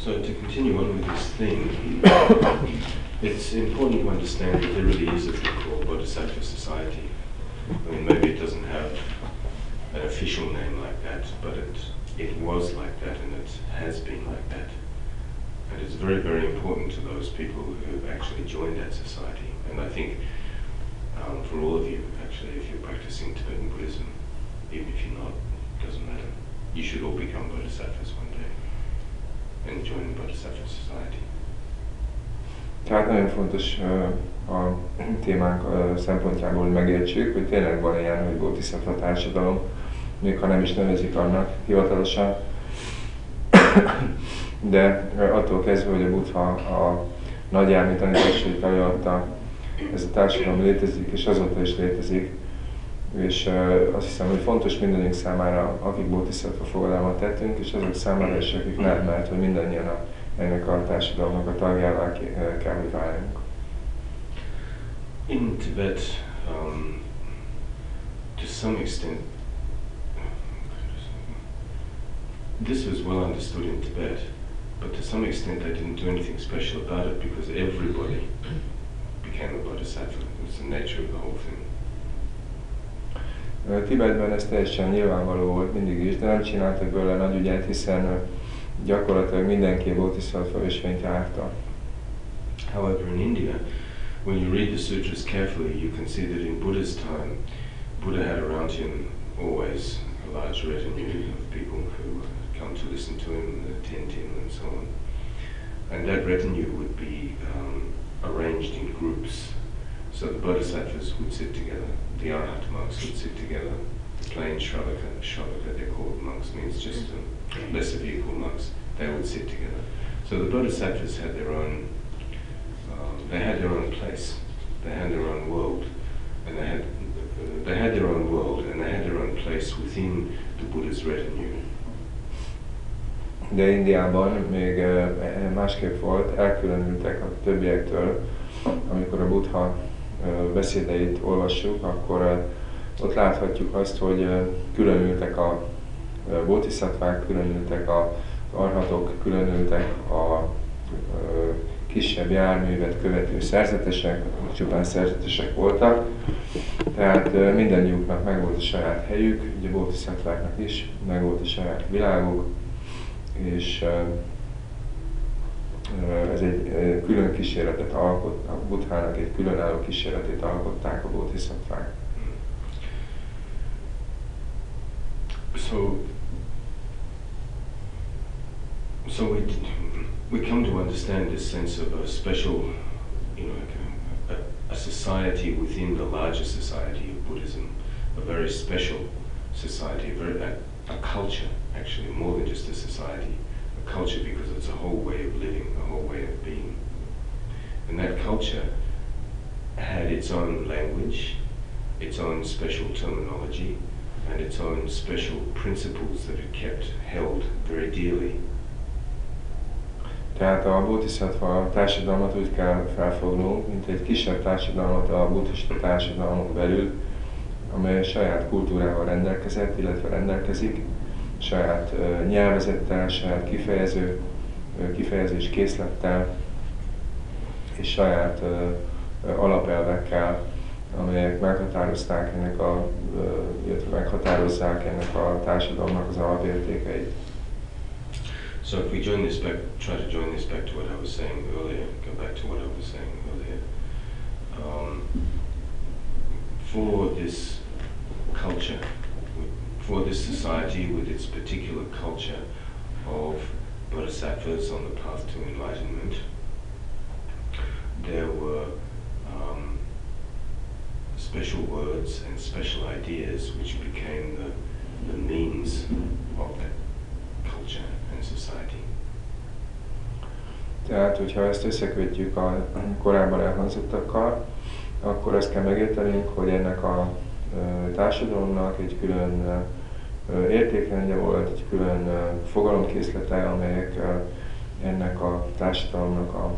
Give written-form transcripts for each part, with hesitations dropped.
So to continue on with this thing, it's important to understand that there really is a thing called Bodhisattva Society. I mean, maybe it doesn't have an official name like that, but it was like that and it has been like that. And it's very, very important to those people who have actually joined that society. And I think for all of you, actually, if you're practicing Tibetan Buddhism, even if you're not, it doesn't matter. You should all become bodhisattvas one day and join the Bodhisattva Society. Tehát nagyon fontos a témánk szempontjából, hogy megértsük, hogy tényleg van ilyen, hogy bodhisattva társadalom, még ha nem is nevezik annak hivatalosan. De attól kezdve, hogy a Buddha a nagy elmi tanításait előadta, ez a társadalom létezik, és azóta is létezik. És azt hiszem, hogy fontos mindannyiunk számára, akik bodhisattva fogadalmat tettünk, és azok számára is, akik nem, mert hogy mindannyian ennek a társadalomnak a tagjává kell, hogy váljunk. In Tibet, to some extent, this was well understood in Tibet, but to some extent they didn't do anything special about it because everybody became a bodhisattva. It was the nature of the whole thing. Tibetben ez teljesen nyilvánvaló volt mindig is, de nem csináltak belőle nagy ügyet, hiszen gyakorlatilag mindenki bodhisattva ösvényt járta. However, in India, when you read the sutras carefully, you can see that in Buddha's time, Buddha had around him always a large retinue of people who come to listen to him, attend him, and so on. And that retinue would be arranged in groups. So the bodhisattvas would sit together, the arhat monks would sit together, the plain shravaka, they're called monks, means just lesser vehicle monks, they would sit together. So the bodhisattvas had their own, they had their own place, they had their own world, and they had their own world, and they had their own place within the Buddha's retinue. De Indiában még másképp volt, elkülönültek a többiektől. Amikor a Buddha beszédeit olvassuk, akkor ott láthatjuk azt, hogy különültek a bodhisattvák, különültek az arhatok, különültek a kisebb járművet követő szerzetesek, csupán szerzetesek voltak. Tehát mindannyiuknak megvolt a saját helyük, ugye a bodhisattváknak is megvolt a saját világuk, és ez egy külön kísérletet alkott, a Buddhának egy különálló kísérletét alkották a bodhisattvák. So we come to understand this sense of a special, like a society within the larger society of Buddhism, a very special society, a culture actually, more than just a society. Culture because it's a whole way of living, a whole way of being. And that culture had its own language, its own special terminology, and its own special principles that it held very dearly. Tehát a bodhisattva társadalmat úgy kell felfognunk, mint egy kisebb társadalmat a buddhista társadalmon belül, amely saját kultúrával rendelkezett, illetve rendelkezik, saját nyelvezettel, saját kifejezés készlettel és saját alapelvekkel, amelyek meghatározták illetve meghatározzák ennek a társadalomnak az alapértékeit. So if we try to join this back to what I was saying earlier, go back to what I was saying earlier. For this culture, for this society with its particular culture of bodhisattvas on the path to enlightenment, there were special words and special ideas which became the means of that culture and society. Tehát, hogyha ezt összekötjük a korábban elhangzottakkal, akkor azt kell megértenünk, hogy ennek a társadalomnak egy külön értékrendje volt, egy külön fogalomkészlete, amelyek ennek a társadalomnak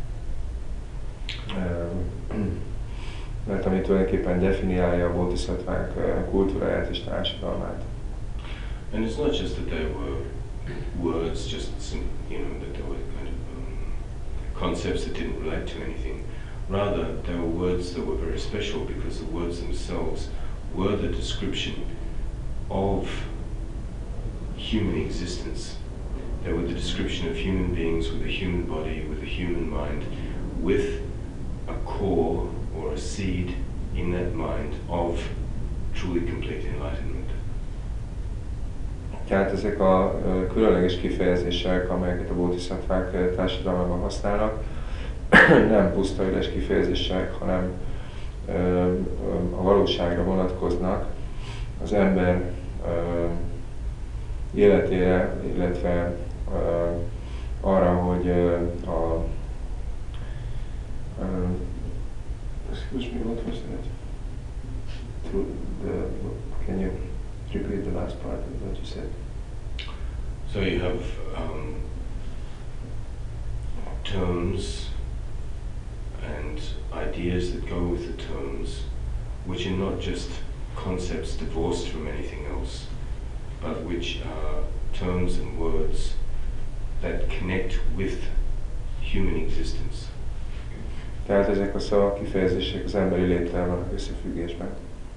mert ami tulajdonképpen definiálja a bodhisattvák kultúráját és társadalmát. And it's not just that they were words, just that they were kind of concepts that didn't relate to anything. Rather, they were words that were very special because the words themselves were the description of human existence. They were the description of human beings with a human body, with a human mind, with a core or a seed in that mind of truly complete enlightenment. Tehát ezek a különleges kifejezések, amelyeket a bodhiszattvák társadalmában használnak, nem puszta üres kifejezések, hanem a valóságra vonatkoznak, az ember életére, illetve arra, hogy excuse me, what was that? Can you repeat the last part of what you said? So you have terms and ideas that go with the terms, which are not just concepts divorced from anything else, but which are terms and words that connect with human existence. Tehát ezek a szavak, kifejezések az emberi léttel vannak összefüggésben.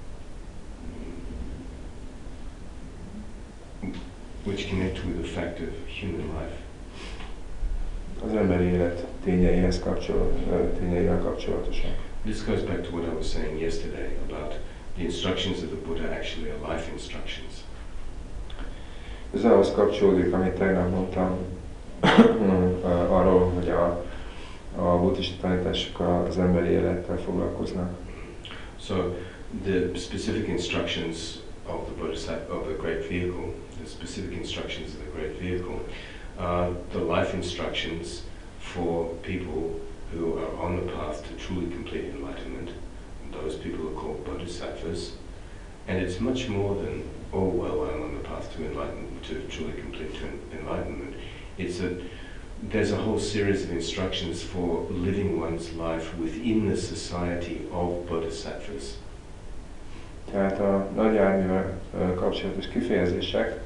Which connect with the fact of human life. Az emberi élet tényeivel kapcsolatosak. This goes back to what I was saying yesterday about the instructions of the Buddha actually are life instructions. Ez ahhoz kapcsolódik, amit tegnap mondtam arról, hogy a buddhista tanítások az emberi élettel foglalkoznak. So the specific instructions of the Bodhisattva, of the Great Vehicle, the specific instructions of the Great Vehicle, are the life instructions for people who are on the path to truly complete enlightenment. Those people are called bodhisattvas, and it's much more than, oh well, I'm on the path to enlightenment, to truly complete enlightenment. It's that there's a whole series of instructions for living one's life within the society of bodhisattvas. Tehát a nagy járművel kapcsolatos kifejezések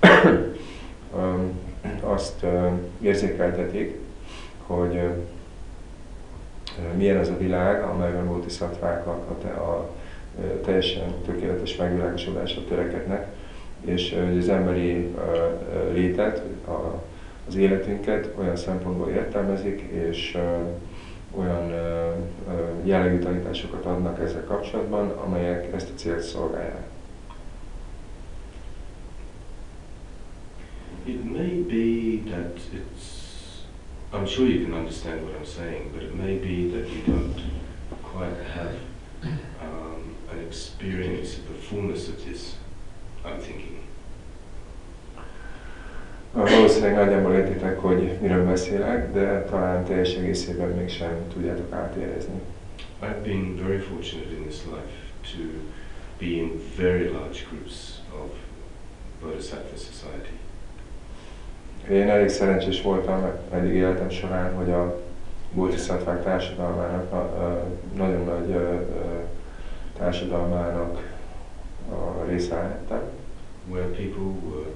azt érzékeltetik, hogy milyen az a világ, amelyben bodhiszattvák a teljesen tökéletes megvilágosodásra törekednek, és az emberi létet, az életünket olyan szempontból értelmezik, és olyan jellegű tanításokat adnak ezzel kapcsolatban, amelyek ezt a célt szolgálják. It may be that I'm sure you can understand what I'm saying, but it may be that you don't quite have an experience of the fullness of this, I'm thinking. Valószínűleg nagyjából értitek, hogy miről beszélek, de talán teljes egészében mégsem tudjátok átérezni. I've been very fortunate in this life to be in very large groups of Bodhisattva society. Én elég szerencsés voltam eddig életem során, hogy a bodhisattvák társadalmának, nagyon nagy társadalmának a része lehettem. Where people were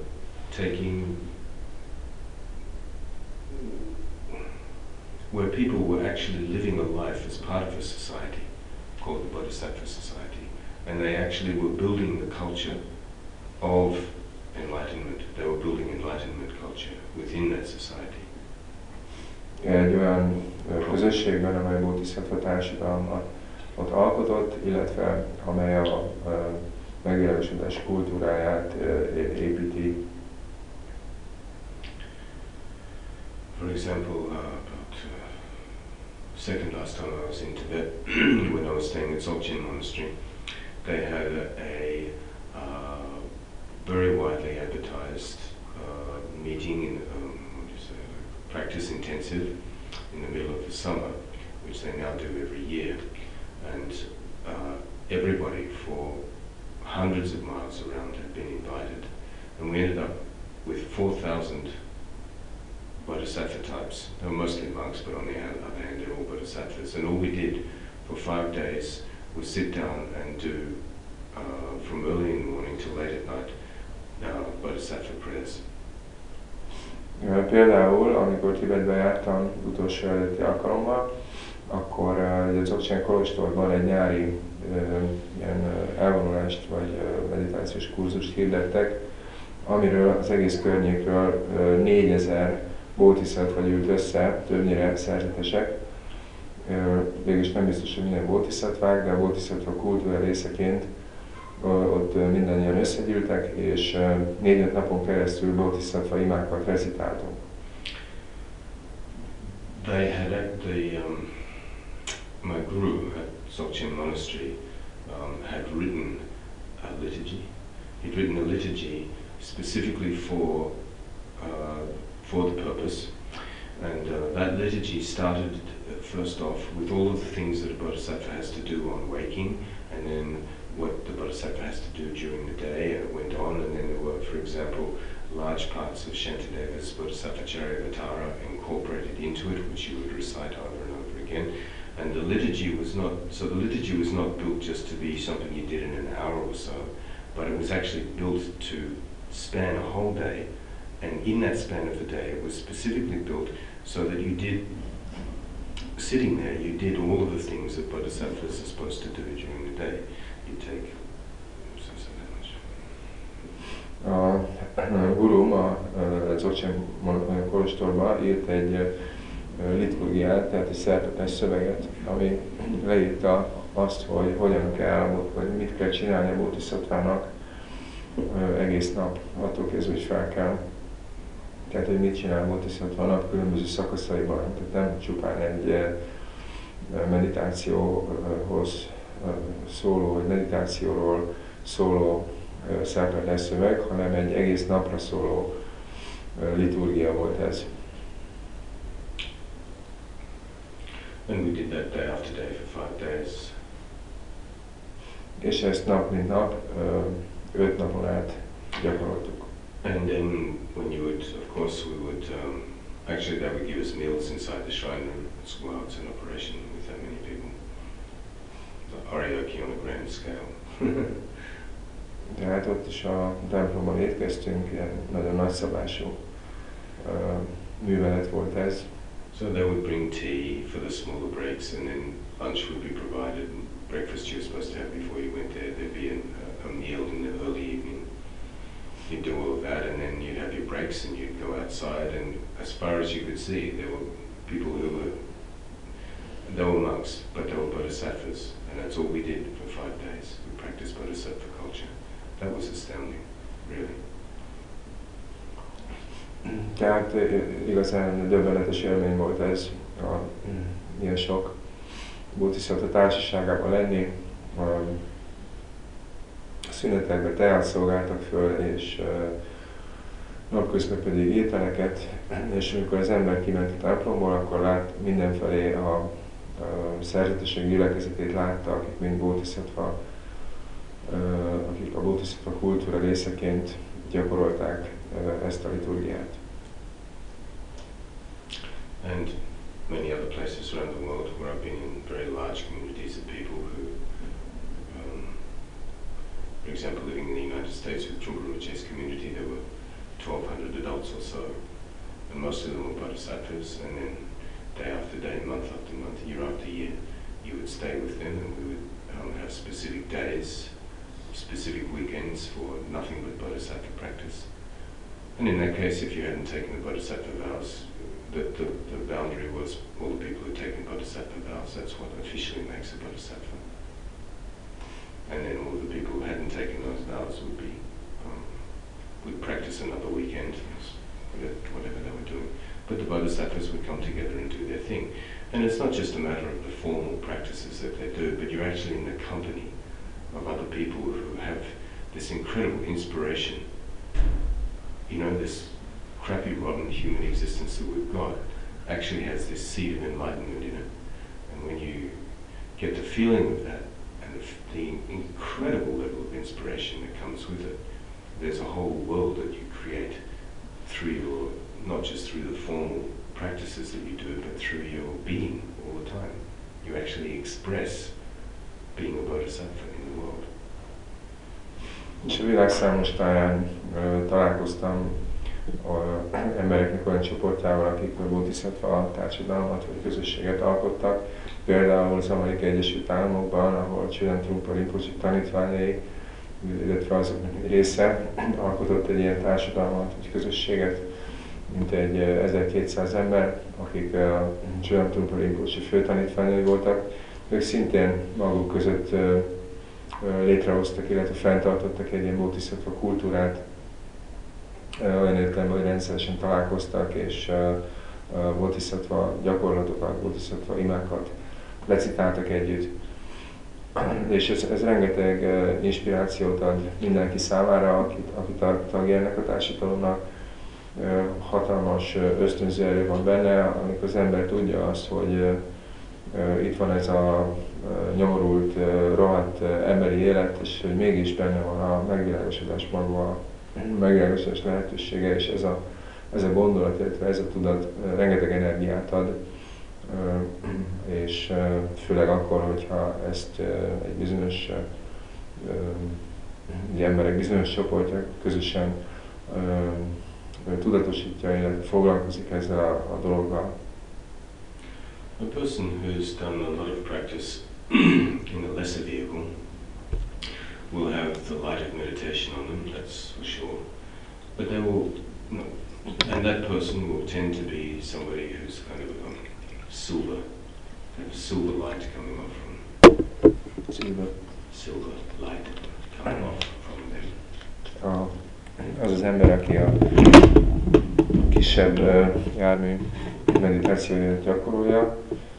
actually living a life as part of a society called the Bodhisattva Society, and they actually were building the culture of enlightenment. They were building enlightenment culture within that society. Egy olyan közösségben, amely bodhisattva társadalmat ott alkotott, illetve amely a megvilágosodás kultúráját építi. For example, about second last time I was in Tibet, when I was staying at Dzogchen Monastery, they had a very widely advertised meeting in practice intensive in the middle of the summer, which they now do every year, and everybody for hundreds of miles around had been invited, and we ended up with 4,000 bodhisattva types. They were mostly monks, but on the other hand, they're all bodhisattvas. And all we did for 5 days was sit down and do, from early in the morning till late at night, bodhisattva prayers. Például, amikor Tibetbe jártam utolsó előtti alkalommal, akkor a Dzogchen kolostorban egy nyári ilyen elvonulást vagy meditációs kurzust hirdettek, amiről az egész környékről 4000 bodhisattva gyűlt össze, többnyire szerzetesek. Végülis nem biztos, hogy minden bodhisattvák, de a bodhisattva kultúra részeként ott mindannyian összegyűltek, és 4-5 napon keresztül bodhisattva imákat recitáltunk. They had my guru at Dzogchen Monastery had written a liturgy. He'd written a liturgy specifically for the purpose, and that liturgy started first off with all of the things that a bodhisattva has to do on waking, and then what the bodhisattva has to do during the day, and it went on, and then there were, for example, large parts of Shantideva's Bodhisattva Charyavatara incorporated into it, which you would recite over and over again. And the liturgy was not built just to be something you did in an hour or so, but it was actually built to span a whole day, and in that span of the day it was specifically built so that you did, sitting there, you did all of the things that bodhisattvas are supposed to do during the day. You take a gurum a Dzogchen kolostorban írt egy liturgiát, tehát egy szertetes szöveget, ami leírta azt, hogy hogyan kell, vagy mit kell csinálni a bodhisattvának egész nap, attól kezdve is fel kell. Tehát, hogy mit csinál a bodhisattva a nap különböző szakaszaiban, tehát nem csupán egy meditációhoz szóló, vagy meditációról szóló szertetes szöveg, hanem egy egész napra szóló liturgia volt ez. And we did that day after day for 5 days. És ezt nap mint nap, 5 napon át gyakoroltuk. And then when you would, of course, we would, actually they would give us meals inside the shrine room as well. It's an operation with that many people. The Arioki on a grand scale. Tehát ott is a templomban étkeztünk, ilyen nagyon nagyszabású művelet volt ez. So they would bring tea for the smaller breaks, and then lunch would be provided. Breakfast you were supposed to have before you went there. There'd be a meal in the early evening. You'd do all of that, and then you'd have your breaks, and you'd go outside. And as far as you could see, there were people who were monks, but they were bodhisattvas, and that's all we did for 5 days. We practiced bodhisattva culture. That was astounding, really. Tehát igazán döbbenetes élmény volt ez, ilyen sok bodhisattva társaságában lenni. A szünetekben teát szolgáltak föl, és napközben pedig ételeket, és amikor az ember kiment a templomból, akkor lát mindenfelé a szerzetesek gyülekezetét látta, akik mind bodhisattva, akik a bodhisattva kultúra részeként gyakorolták ezt a liturgiát. And many other places around the world where I've been in very large communities of people who, for example, living in the United States with Trungpa Rinpoche's community, there were 1,200 adults or so, and most of them were bodhisattvas, and then day after day, month after month, year after year, you would stay with them, and we would have specific days, specific weekends for nothing but bodhisattva practice. And in that case, if you hadn't taken the bodhisattva vows, the boundary was all the people who'd taken bodhisattva vows. That's what officially makes a bodhisattva. And then all the people who hadn't taken those vows would practice another weekend, whatever they were doing. But the bodhisattvas would come together and do their thing. And it's not just a matter of the formal practices that they do, but you're actually in the company of other people who have this incredible inspiration. You know, this crappy, rotten human existence that we've got actually has this seed of enlightenment in it. And when you get the feeling of that, and the incredible level of inspiration that comes with it, there's a whole world that you create through your, not just through the formal practices that you do, but through your being all the time. You actually express being a bodhisattva in the world. És a világ számos táján találkoztam embereknek olyan csoportjával, akik a bodhisattva társadalmat vagy közösséget alkottak. Például az Amerikai Egyesült Államokban, ahol Csöden Trungpa Rinpoche tanítványai, illetve azoknak egy része alkotott egy ilyen társadalmat vagy közösséget, mint egy 1200 ember, akik Csöden Trungpa Rinpoche főtanítványai voltak. Ők szintén maguk között létrehoztak, illetve fenntartottak egy ilyen bodhisattva kultúrát, olyan értelemben, hogy rendszeresen találkoztak, és bodhisattva gyakorlatokat, bodhisattva imákat recitáltak együtt. És ez rengeteg inspirációt ad mindenki számára, aki tagja ennek a társadalomnak. Hatalmas ösztönző erő van benne, amikor az ember tudja azt, hogy itt van ez a nyomorult, rohadt emberi élet, és hogy mégis benne van a megvilágosodás maga, a megvilágosodás lehetősége, és ez a gondolat, illetve ez a tudat rengeteg energiát ad, és főleg akkor, hogyha ezt egy bizonyos emberek bizonyos csoportja közösen tudatosítja, illetve foglalkozik ezzel a dologgal. A person who's done a lot of practice in a lesser vehicle will have the light of meditation on them, that's for sure. But they will, no, and that person will tend to be somebody who's kind of a silver light coming off from silver light coming off from them. Az az ember, aki a kisebb jármű meditációját gyakorolja.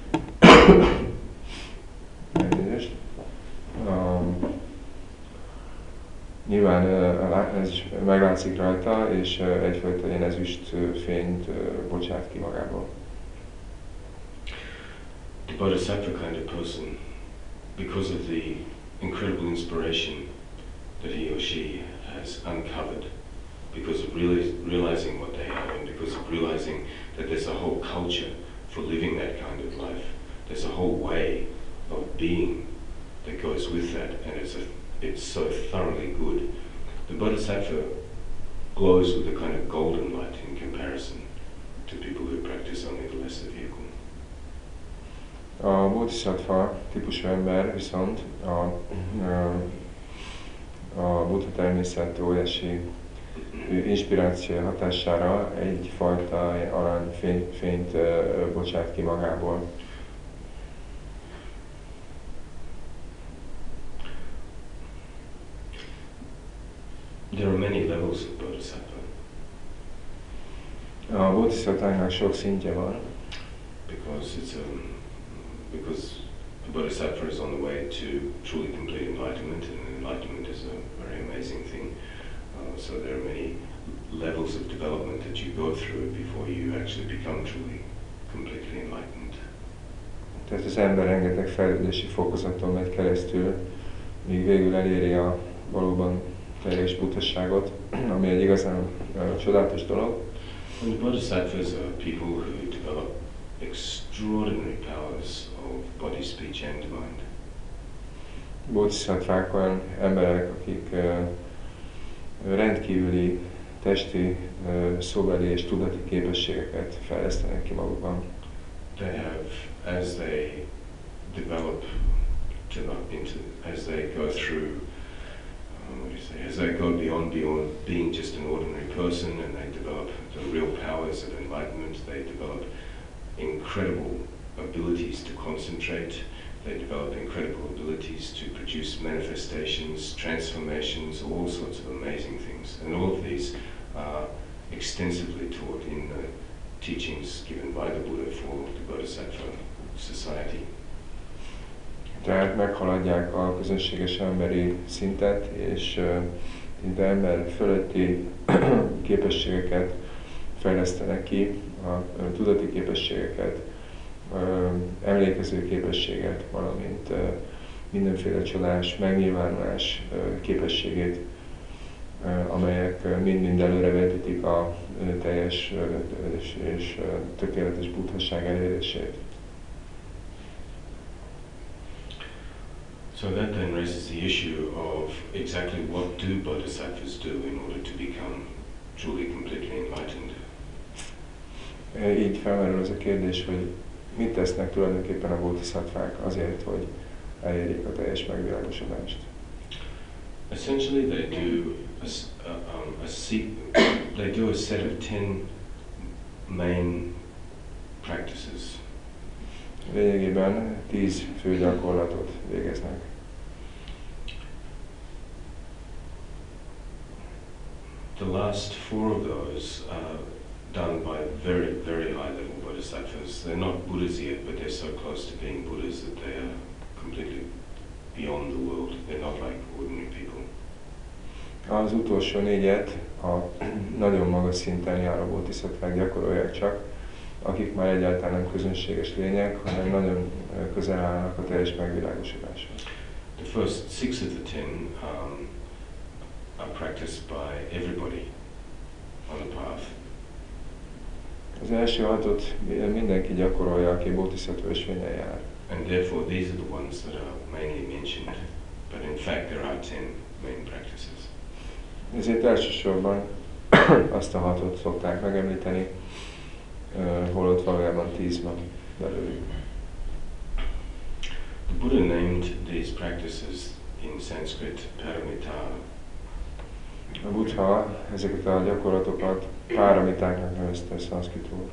Nyilván ez is meglátszik rajta, és egyfajta ilyen ezüst fényt bocsát ki magából. The Bodhisattva kind of person, because of the incredible inspiration that he or she has uncovered, because of realizing what they have, and because of realizing that there's a whole culture for living that kind of life, there's a whole way of being that goes with that, and it's so thoroughly good. The Bodhisattva glows with a kind of golden light in comparison to people who practice only the lesser vehicle. A bodhisattva típusú ember viszont a Buddha természet óriási inspiráció hatására egyfajta aranyfényt bocsát ki magából. There are many levels of Bodhisattva. A bodhisattvának sok szintje van. Because the Bodhisattva is on the way to truly complete enlightenment, and enlightenment is a very amazing thing. So there are many levels of development that you go through before you actually become truly, completely enlightened. Tehát az ember rengeteg fejlődési fokozaton megy keresztül, míg végül eléri a valóban teljes buddhaságot, ami egy igazán csodálatos dolog. And the Bodhisattvas are people who develop extraordinary powers of body, speech and mind. Bodhisattvák olyan emberek, akik rendkívüli testi, szóbeli és tudati képességeket fejlesztenek ki magukban. They have, as they develop as they go through, as they go beyond being just an ordinary person, and they develop the real powers of enlightenment, they develop incredible abilities to concentrate, they develop incredible abilities to produce manifestations, transformations, all sorts of amazing things. And all of these are extensively taught in the teachings given by the Buddha for the Bodhisattva society. Tehát meghaladják a közönséges emberi szintet, és szinte ember fölötti képességeket fejlesztenek ki, a tudati képességeket, emlékező képességet, valamint mindenféle csodás, megnyilvánulás képességét, amelyek mind-mind előrevetítik a teljes és tökéletes buddhaság elérését. So that then raises the issue of exactly what do bodhisattvas do in order to become truly, completely enlightened. Így felmerül az a kérdés, hogy mit tesznek tulajdonképpen a bodhisattvák azért, hogy elérjék a teljes megvilágosodást. Essentially, they do a set of 10 main practices. Lényegében 10 fő gyakorlatot végeznek. The last 4 of those are done by very, very high-level bodhisattvas. They're not Buddhas yet, but they're so close to being Buddhas that they are completely beyond the world. They're not like ordinary people. Az utolsó 4-et a nagyon magas szinten járó bodhisattvák gyakorolják csak, akik már egyáltalán nem közönséges lények, hanem nagyon közel állnak a teljes megvilágosodáshoz. The first 6 of the 10 are practiced by everybody on the path. Az első 6-ot mindenki gyakorolja, aki bodhisattva ösvényen jár. And therefore these are the ones that are mainly mentioned, but in fact there are 10 main practices. Ezért elsősorban azt a 6-ot szokták megemlíteni, holott valójában 10 van belőlük. The Buddha named these practices in Sanskrit paramita. A Buddha ezeket a gyakorlatokat páramitáknak nevezte szanszkritul.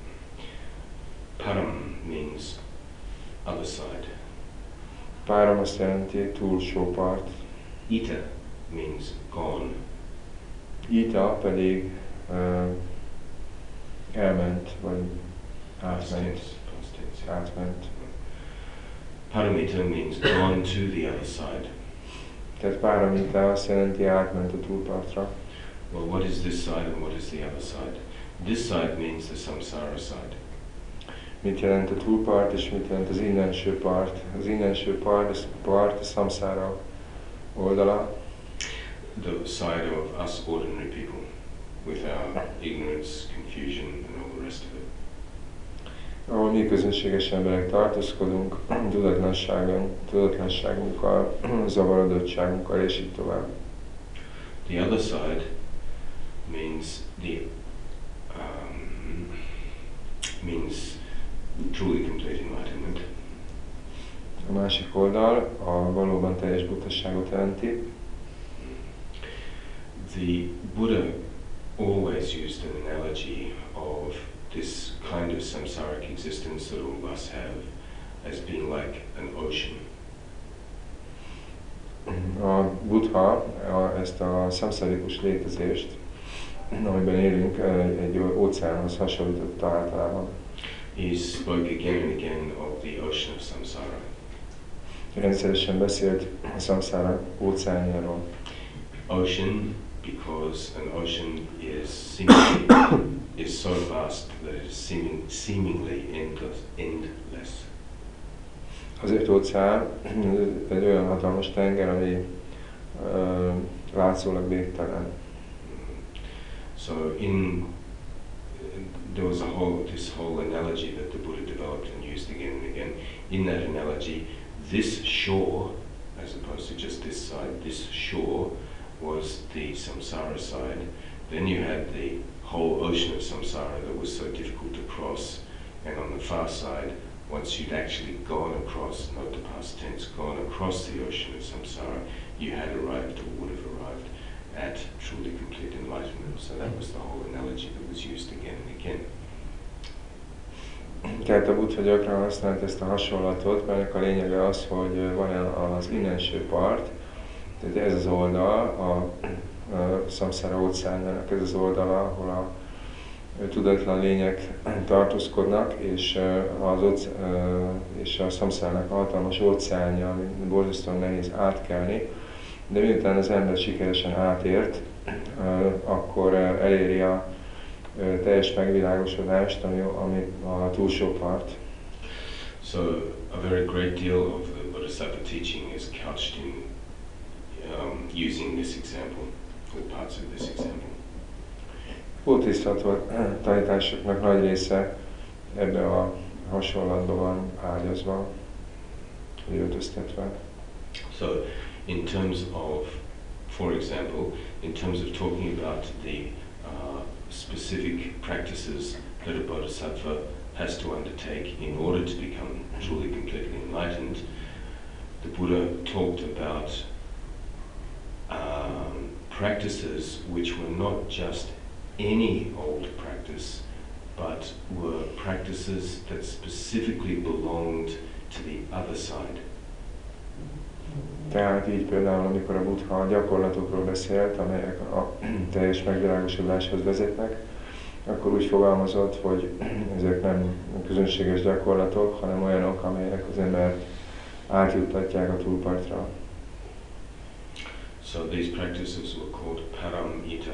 Param means other side. Páram azt jelenti túlsó part. Ita means gone. Ita pedig elment, vagy átment. Átment. Paramita means gone to the other side. Tehát páramita azt jelenti átment a túlpartra. Well, what is this side and what is the other side? This side means the samsara side. Mit jelent a túlpart és mit jelent az innenső part? Az innenső part a samsara oldala. The side of us ordinary people, with our ignorance, confusion and all the rest of it. Ahol mi közönséges emberek tartózkodunk, tudatlanságunkkal, zavarodottságunkkal és így tovább. The other side means truly complete enlightenment. A másik oldal a valóban teljes buddhaságot jelenti. The Buddha always used an analogy of this kind of samsaric existence that all of us have as being like an ocean. A Buddha ezt a szamszarikus létezést, amiben élünk, egy óceánhoz hasonlította általában. He spoke again and again of the ocean of samsara. Rendszeresen beszélt a szamszára óceánjáról. Ocean, because an ocean is so vast that it is seemingly endless. Azért óceán egy olyan hatalmas tenger, ami látszólag végtelen. So there was this whole analogy that the Buddha developed and used again and again. In that analogy, this shore, as opposed to just this side, this shore was the samsara side. Then you had the whole ocean of samsara that was so difficult to cross. And on the far side, once you'd actually gone across, note the past tense, gone across the ocean of samsara, you had arrived or would have arrived at truly complete enlightenment. So that was the whole analogy that was used again and again. Tehát a Buddha gyakran használt ezt a hasonlatot, mert ennek a lényege az, hogy van az innenső part, tehát ez az oldal, a szamszára óceánjának ez az oldala, ahol a tudatlan lények tartózkodnak, és a szamszárának a hatalmas óceánja, ami borzasztóan nehéz átkelni, de miután az ember sikeresen átért, akkor eléri a teljes megvilágosodást, ami a túlsó part. So a very great deal of the Bodhisattva teaching is couched in using this example, or parts of this example. Bodhisattva tanításoknak nagy része ebbe a hasonlatban van ágyazva, vagy öltöztetve. So in terms of, for example, in terms of talking about the specific practices that a bodhisattva has to undertake in order to become truly completely enlightened. The Buddha talked about practices which were not just any old practice, but were practices that specifically belonged to the other side. Tehát így például, amikor a Buddha a gyakorlatokról beszélt, amelyek a teljes megvilágosodáshoz vezetnek, akkor úgy fogalmazott, hogy ezek nem közönséges gyakorlatok, hanem olyanok, amelyek az embert átjuttatják a túlpartra. So these practices were called paramita,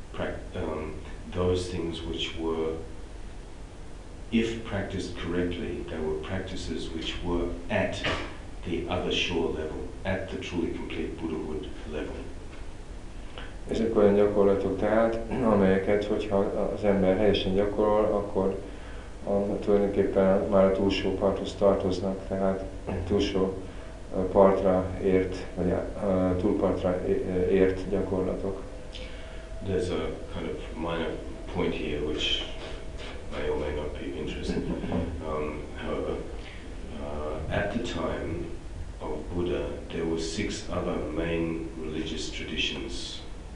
those things which were, if practiced correctly, they were practices which were at the other shore level, at the truly complete Buddhahood level. Ezek olyan gyakorlatok tehát, amelyeket, hogyha az ember helyesen gyakorol, akkor tulajdonképpen már a túlsó parthoz tartoznak, tehát túlsó partra ért, vagy túlpartra ért gyakorlatok. There's a kind of minor point here which may or may not be interesting. However, at the time of Buddha, there were 6 other main religious traditions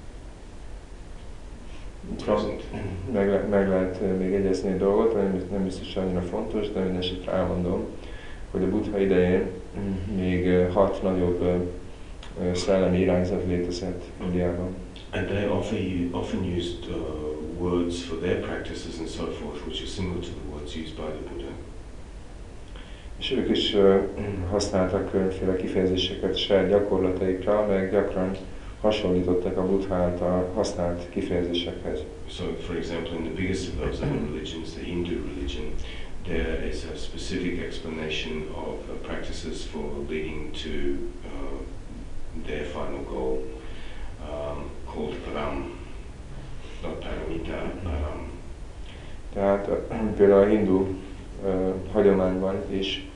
present. Meg lehet még egyezni egy dolgot, nem biztos annyira fontos, de mindenesetre elmondom, hogy a Buddha idején még 6 nagyobb szellemi irányzat létezett Indiában. And they often used words for their practices and so forth, which are similar to the words used by the Buddha. És ők is használtak különféle kifejezéseket saját gyakorlataikra, meg gyakran hasonlítottak a Buddha által használt kifejezésekhez. So, for example, in the biggest of those other religions, the Hindu religion, there is a specific explanation of practices for leading to their final goal, called param, not paramita, param. Tehát például a hindu hagyományban is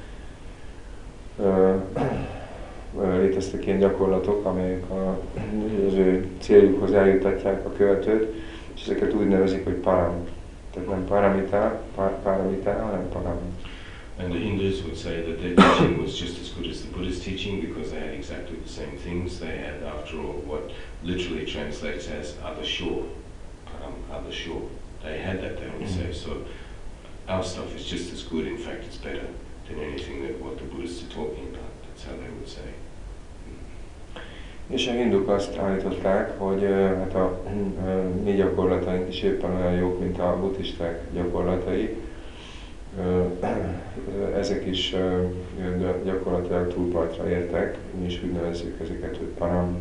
léteztek ilyen gyakorlatok, amelyek az ő céljukhoz eljutatják a követőt, és ezeket úgy nevezik, hogy param. Tehát nem paramita, hanem param. And the Hindus would say that their teaching was just as good as the Buddhist teaching because they had exactly the same things. They had, after all, what literally translates as other shore, param, other shore. They had that, they would say. So our stuff is just as good, in fact it's better than anything that what the Buddhists are talking about. That's how they would say. És a hinduk azt állították, hogy hát a mi gyakorlataink is éppen olyan jók, mint a buddhisták gyakorlatai. Ezek is gyakorlatilag túlpartra értek, mi is úgy nevezzük ezeket, hogy param.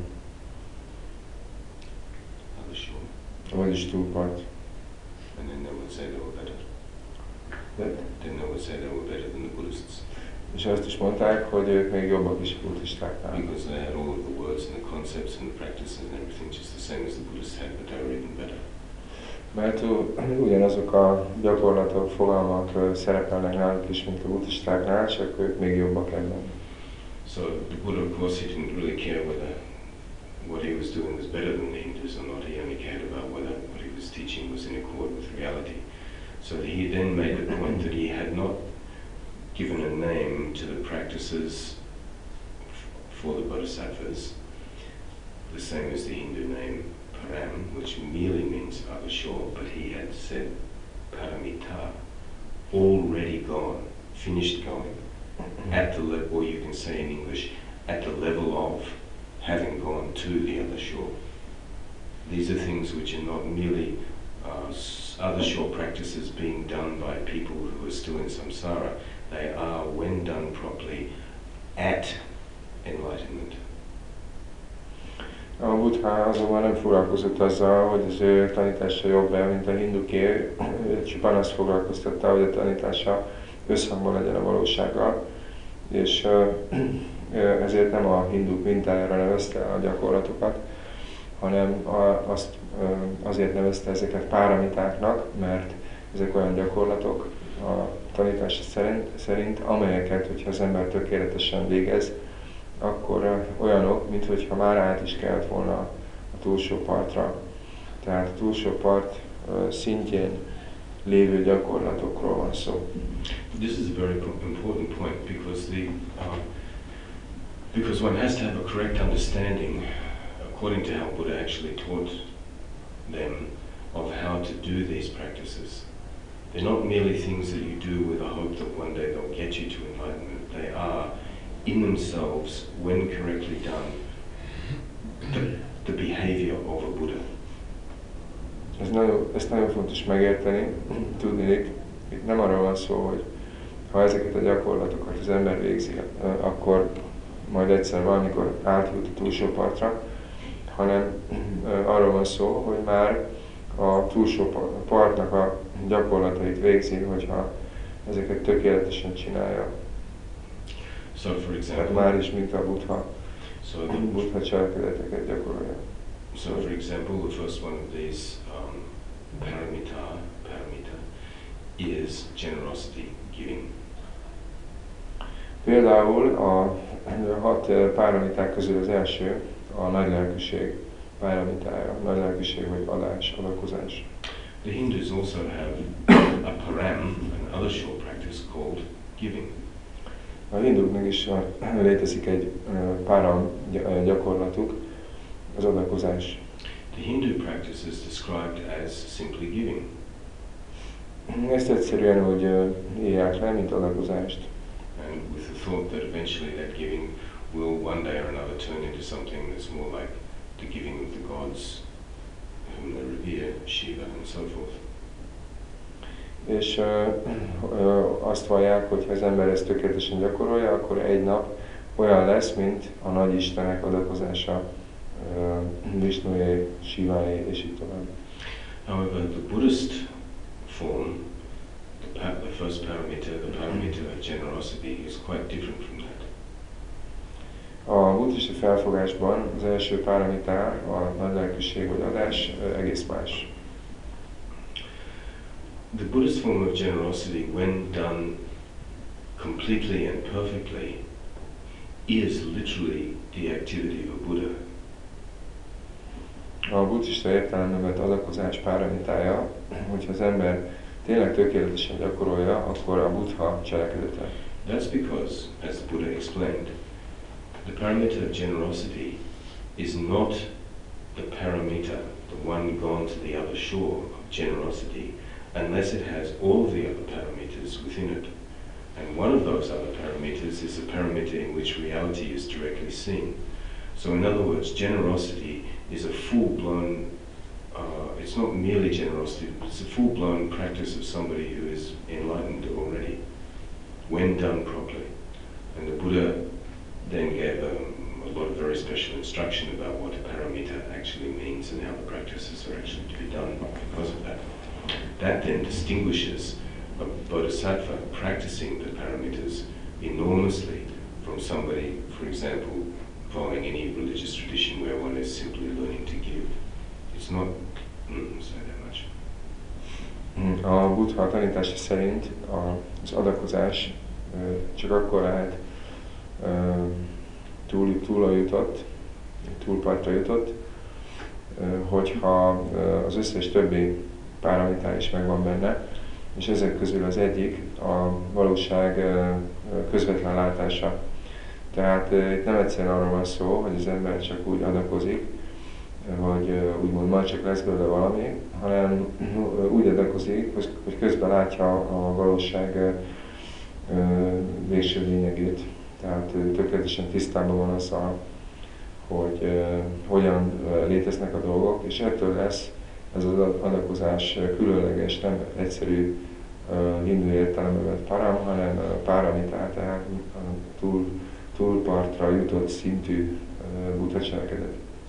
Vagyis túlpart. And then they would say they were better. That? Then they would say they were better than the Buddhists. És azt is mondták, hogy ők még jobbak is a buddhistáknál. Because they had all of the words and the concepts and the practices and everything just the same as the Buddhists had, but they were even better. Mert ugyanazok a gyakorlatok, fogalmak szerepelnek náluk is, mint a buddhistáknál, csak ők még jobbak ebben. So the Buddha, of course, he didn't really care whether what he was doing was better than the Hindus or not. He only cared about whether what he was teaching was in accord with reality. So he then made the point that he had not given a name to the practices for the bodhisattvas, the same as the Hindu name param, which merely means other shore, but he had said paramita, already gone, finished going, at the level, or you can say in English, at the level of having gone to the other shore. These are things which are not merely other shore practices being done by people who are still in samsara. They are, when done properly, at enlightenment. A Buddha azonban nem foglalkozott azzal, hogy az ő tanítása jobb-e, mint a hinduké. Ő csupán azt foglalkoztatta, hogy a tanítása összhangban legyen a valósággal. És ezért nem a hinduk mintájára nevezte a gyakorlatokat, hanem azért nevezte ezeket páramitáknak, mert ezek olyan gyakorlatok a tanítása szerint, amelyeket, hogyha az ember tökéletesen végez, akkor olyanok, mintha már át is kellett volna a túlsó partra. Tehát a túlsó part szintjén lévő gyakorlatokról van szó. This is a very important point because one has to have a correct understanding, according to how Buddha actually taught them, of how to do these practices. They're not merely things that you do with a hope that one day they'll get you to enlightenment. They are, in themselves, when correctly done, the behavior of a Buddha. Ezt nagyon fontos megérteni, tudni, itt nem arról van szó, hogy ha ezeket a gyakorlatokat az ember végzi, akkor majd egyszer valamikor átjut a túlsó partra, hanem arról van szó, hogy már a túlsó partnak a gyakorlatait végzi, hogyha ezeket tökéletesen csinálja. So for example, tehát már is, mint a Buddha, Buddha cselekedeteket gyakorolja. So for example, the first one of these paramita is generosity, giving. Például a 6 páramiták közül az első a nagy lelkűség páramitája, nagy lelkűség vagy adás, adakozás. The Hindus also have a param, another short practice called giving. A hinduknak is létezik egy páram gyakorlatuk, az adakozás. The Hindu practice is described as simply giving. Ezt egyszerűen úgy írják le, mint adakozást. And with the thought that eventually that giving will one day or another turn into something that's more like the giving of the gods whom they revere, Shiva and so forth. És azt vallják, hogy ha az ember ezt tökéletesen gyakorolja, akkor egy nap olyan lesz, mint a nagy istenek adakozása, Vishnué, Shiváé és így tovább. However, the Buddhist form, the first paramita, the paramita of generosity, is quite different from that. A buddhista felfogásban az első páramitá, a nagy lelkűség vagy adás egész más. The Buddhist form of generosity, when done completely and perfectly, is literally the activity of a Buddha. A buddhista értelemben vett adakozás páramitája, hogyha az ember tényleg tökéletesen gyakorolja, akkor a Buddha cselekedete. That's because, as the Buddha explained, the paramita of generosity is not the paramita, the one gone to the other shore of generosity, unless it has all the other paramitas within it. And one of those other paramitas is a paramita in which reality is directly seen. So in other words, generosity is a full-blown, it's not merely generosity, it's a full-blown practice of somebody who is enlightened already, when done properly. And the Buddha then gave a lot of very special instruction about what a paramita actually means and how the practices are actually to be done because of that. That then distinguishes a bodhisattva practicing the paramitas enormously from somebody, for example, following any religious tradition where one is simply learning to give. It's not say that much. A Buddha tanítása szerint az adakozás csak akkor lehet túlpartra jutott, hogyha az összes többi páramitá is megvan benne, és ezek közül az egyik a valóság közvetlen látása. Tehát itt nem egyszerűen arról van szó, hogy az ember csak úgy adakozik, hogy úgymond majd csak lesz belőle valami, hanem úgy adakozik, hogy közben látja a valóság végső lényegét. Tehát tökéletesen tisztában van azzal, hogy hogyan léteznek a dolgok, és ettől lesz ez az adakozás különleges, nem egyszerű hindu értelemben vett param, hanem páramitá, tehát túlpartra jutott szintű Buddha cselekedet.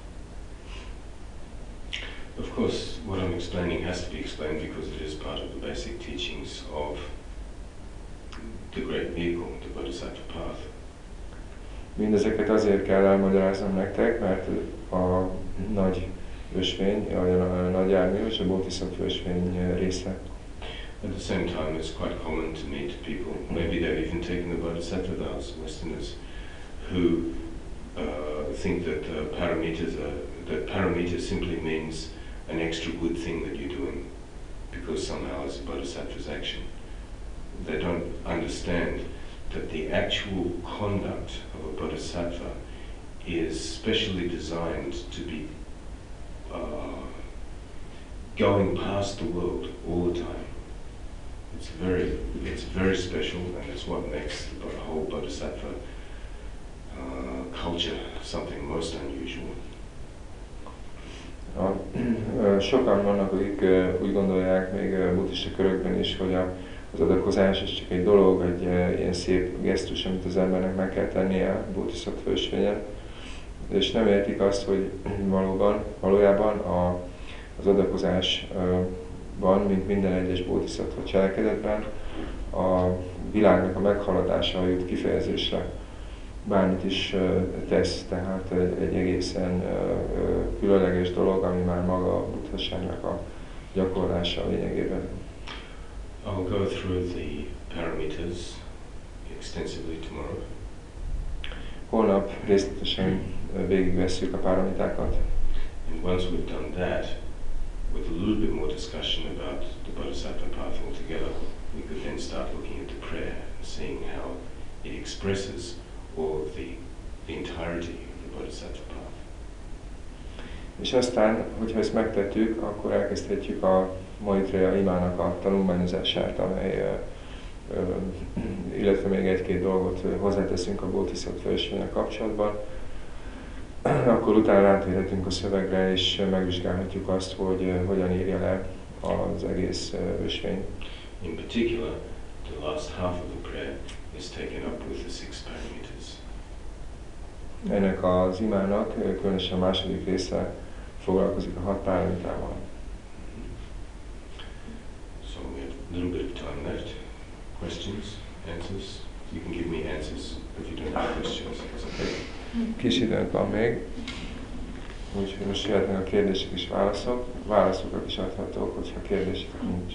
Of course, what I'm explaining has to be explained because it is part of the basic teachings of the great vehicle, the Bodhisattva path. Mindezeket azért kell elmagyaráznom nektek, mert a nagy ösvény, a nagy jármű és a Bodhisattva ösvény része. At the same time, it's quite common to meet people, maybe they've even taken the Bodhisattva vows, Westerners, who think that paramita simply means an extra good thing that you're doing. because somehow it's a bodhisattva's action. They don't understand that the actual conduct of a bodhisattva is specially designed to be going past the world all the time. It's very special, and it's what makes the whole bodhisattva culture something most unusual. Sokan vannak, akik úgy gondolják, még buddhista körökben is, hogy az adakozás is csak egy dolog, egy ilyen szép gesztus, amit az embernek meg kell tennie bodhisattva ösvényen. És nem értik azt, hogy valójában az adakozásban, mint minden egyes bodhisattva cselekedetben, a világnak a meghaladása jut kifejezésre. Bármit is tesz, tehát egy egészen különleges dolog, ami már maga a buddhaságnak a gyakorlása lényegében. I'll go through the paramitas extensively tomorrow. Holnap részletesen végigvesszük a paramitákat. And once we've done that, with a little bit more discussion about the bodhisattva path altogether, we could then start looking at the prayer and seeing how it expresses all of the entirety of the bodhisattva path. És aztán, hogyha ezt megtettük, akkor elkezdhetjük a Maitreya imának a tanulmányozását, amely, illetve még egy-két dolgot hozzáteszünk a bodhisattva ösvényel kapcsolatban. Akkor utána rátérhetünk a szövegre, és megvizsgálhatjuk azt, hogy hogyan írja le az egész ösvény. In particular, the last half of the prayer is taken up with the 6 paramitas. Ennek az imának különösen a második része foglalkozik a 6 paramitával. So we have a little bit of time left. Questions, answers? You can give me answers if you don't have questions. Kis időnk van még, úgyhogy most jöhetnek a kérdések és válaszok. Válaszokat is adhatok, hogyha kérdésetek nincs.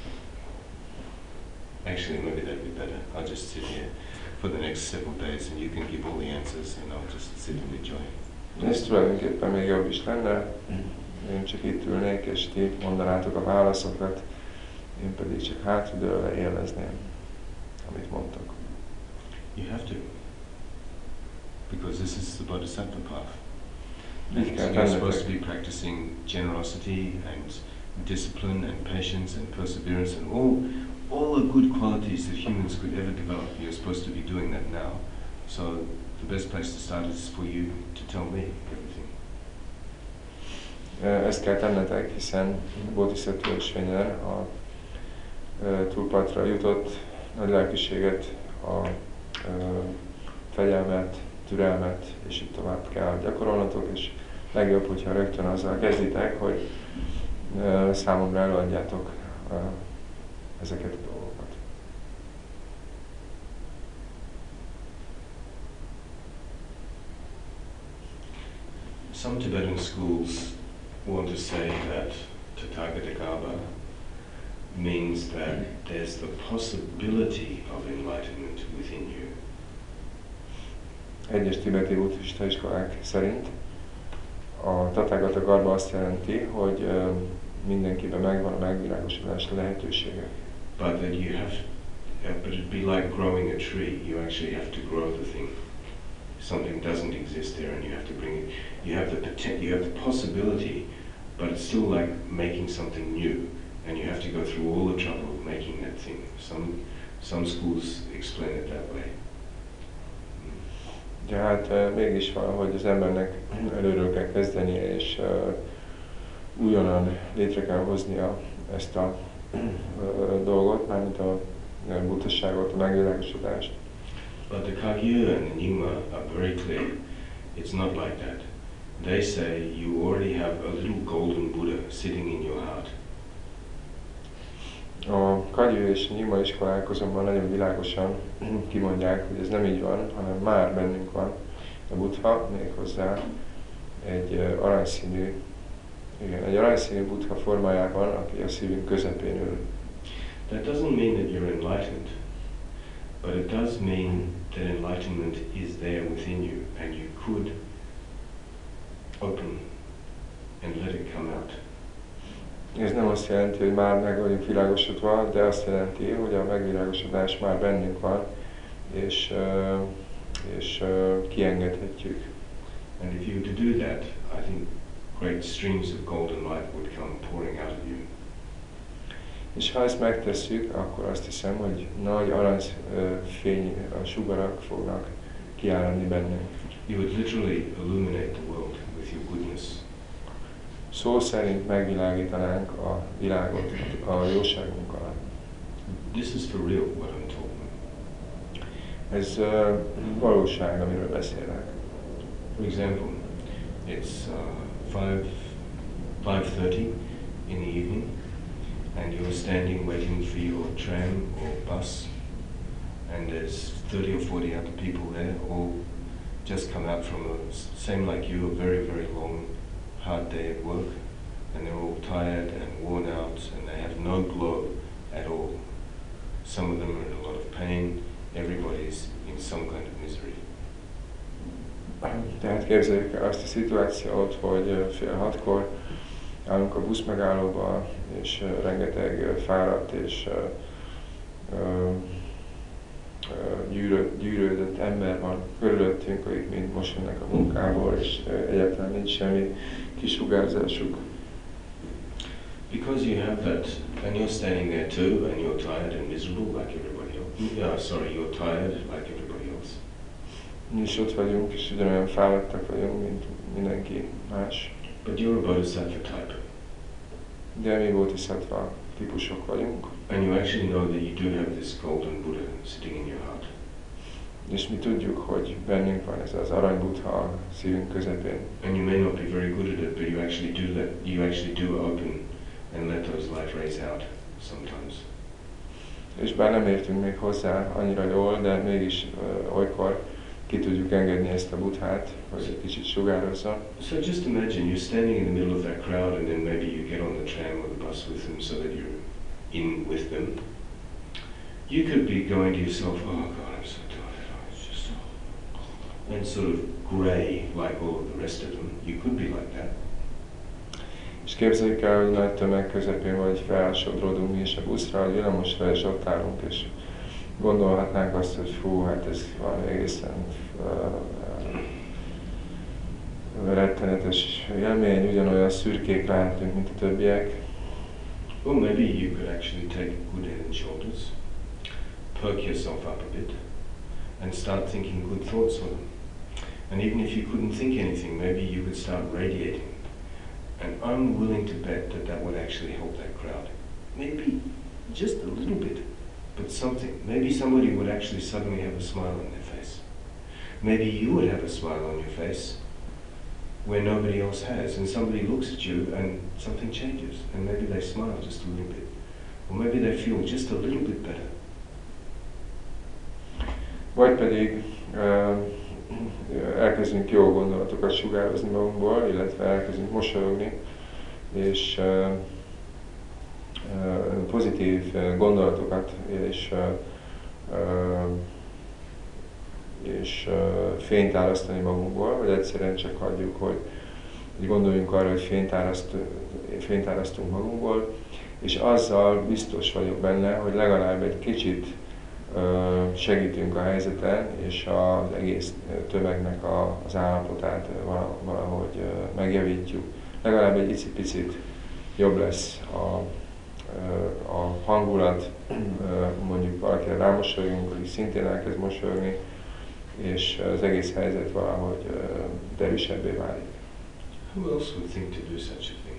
Actually, maybe that'd be better. I'll just sit here for the next several days and you can give all the answers and I'll just sit and enjoy. Ez tulajdonképpen még jobb is lenne. Én csak itt ülnék, és ti mondanátok a válaszokat, én pedig csak hátradőlve élvezném, amit mondtak. You have to. Because this is the bodhisattva path. Így kell You're supposed to tennetek. be practicing generosity and discipline and patience and perseverance and all the good qualities that humans could ever develop. You're supposed to be doing that now. So the best place to start is for you to tell me everything. Ezt kell tennetek, hiszen bodhisattva ösvényen a túlpartra jutott nagy lelkiséget, a fegyelmet, türelmet, és így tovább kell gyakorolnatok, és legjobb, hogyha rögtön azzal kezditek, hogy számomra előadjátok ezeket a dolgokat. Some Tibetan schools want to say that Tathagatagarbha means that there's the possibility of enlightenment within you. Egyes tibeti buddhista iskolák szerint a Tathagatagarbha azt jelenti, hogy mindenkiben megvan a megvilágosodás lehetősége. But that you have, but it'd be like growing a tree. You actually have to grow the thing. Something doesn't exist there, and you have to bring it. You have the possibility, but it's still like making something new, and you have to go through all the trouble of making that thing. Some schools explain it that way. De hát mégis valahogy az embernek előről kell kezdenie, és újonnan létre kell hoznia ezt a dolgot, mármint a buddhaságot, a megvilágosodást. But the Kagyu and the Nyingma are very clear. It's not like that. They say you already have a little golden Buddha sitting in your heart. A Kagyu és Nyingma iskolák azonban nagyon világosan kimondják, hogy ez nem így van, hanem már bennünk van a Buddha, méghozzá egy aranyszínű Buddha formájában, aki a szívünk közepén ül. That doesn't mean that you're enlightened, but it does mean that enlightenment is there within you, and you could open and let it come out. Ez nem azt jelenti, hogy már meg vagyunk világosodva, de azt jelenti, hogy a megvilágosodás már bennünk van, és kiengedhetjük. And if you were to do that, I think great streams of golden light would come pouring out of you. És ha ezt megtesszük, akkor azt hiszem, hogy nagy aranyfény, sugarak fognak kiállni bennünk. You would literally illuminate the world with your goodness. Szó szerint megvilágítanánk a világot a jóságunkkal. This is for real, what I'm talking about. Ez valóság, amiről beszélek. For example, it's 5:30 in the evening, and you're standing waiting for your tram or bus, and there's 30 or 40 other people there, all just come out from same like you, a very, very long, hard day at work, and they're all tired and worn out, and they have no glow at all. Some of them are in a lot of pain, everybody's in some kind of misery. Tehát képzeljük el azt a szituációt, hogy fél hatkor állunk a buszmegállóba, és rengeteg fáradt és gyűrődött ember van körülöttünk, akik mind most jönnek a munkából, és egyáltalán nincs semmi kisugárzásuk. Because you have that, and you're standing there too, and you're tired and miserable like everybody else. Yeah, sorry, you're tired like everybody else. Mi is ott vagyunk, és ugyanolyan fáradtak vagyunk, mint mindenki más. But you're a bodhisattva type. De mi bodhisattva típusok vagyunk. And you actually know that you do have this golden Buddha sitting in your heart. És mi tudjuk, hogy bennünk van ez az arany Buddha a szívünk közepén. And you may not be very good at it, but you actually do open and let those light rays out sometimes. És bár nem értünk még hozzá annyira jól, de mégis olykor ki tudjuk engedni ezt a Buddhát, hogy egy kicsit sugározza. So just imagine you're standing in the middle of that crowd, and then maybe you get on the tram or the bus with them so that you're in with them. You could be going to yourself, oh God, I'm so tired, oh, it's just so... And sort of grey like all of the rest of them. You could be like that. És képzeljük el, hogy nagy tömeg közepén vagy felsodródunk mi is a buszra, a villamosra, és ott állunk, és gondolhatnánk azt, hogy fú, hát ez valami egészen rettenetes élmény, ugyanolyan szürkék lehetünk, mint a többiek. Or maybe you could actually take a good head and shoulders, perk yourself up a bit, and start thinking good thoughts for them. And even if you couldn't think anything, maybe you could start radiating. And I'm willing to bet that that would actually help that crowd. Maybe just a little bit, but something. Maybe somebody would actually suddenly have a smile on their face. Maybe you would have a smile on your face where nobody else has, and somebody looks at you and something changes, and maybe they smile just a little bit. Or maybe they feel just a little bit better. Vagy pedig elkezdünk jó gondolatokat sugározni magunkból, illetve elkezdünk mosolyogni, és pozitív gondolatokat és fényt árasztani magunkból, vagy egyszerűen csak hagyjuk, hogy gondoljunk arra, hogy fényt árasztunk magunkból, és azzal biztos vagyok benne, hogy legalább egy kicsit segítünk a helyzeten, és az egész tömegnek az állapotát valahogy megjavítjuk. Legalább egy icipicit jobb lesz a hangulat, mondjuk valakire rámosolyunk, aki szintén elkezd mosolyogni, és az egész helyzet valahogy derűsebbé válik. Who else would think to do such a thing?